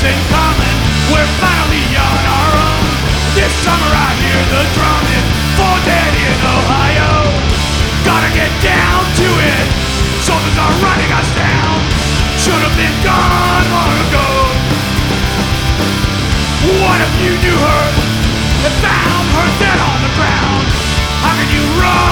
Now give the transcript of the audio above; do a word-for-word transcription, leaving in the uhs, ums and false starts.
in common. We're finally on our own. This summer I hear the drumming for dead in Ohio. Gotta get down to it. Soldiers are running us down. Should have been gone long ago. What if you knew her and found her dead on the ground? How can you run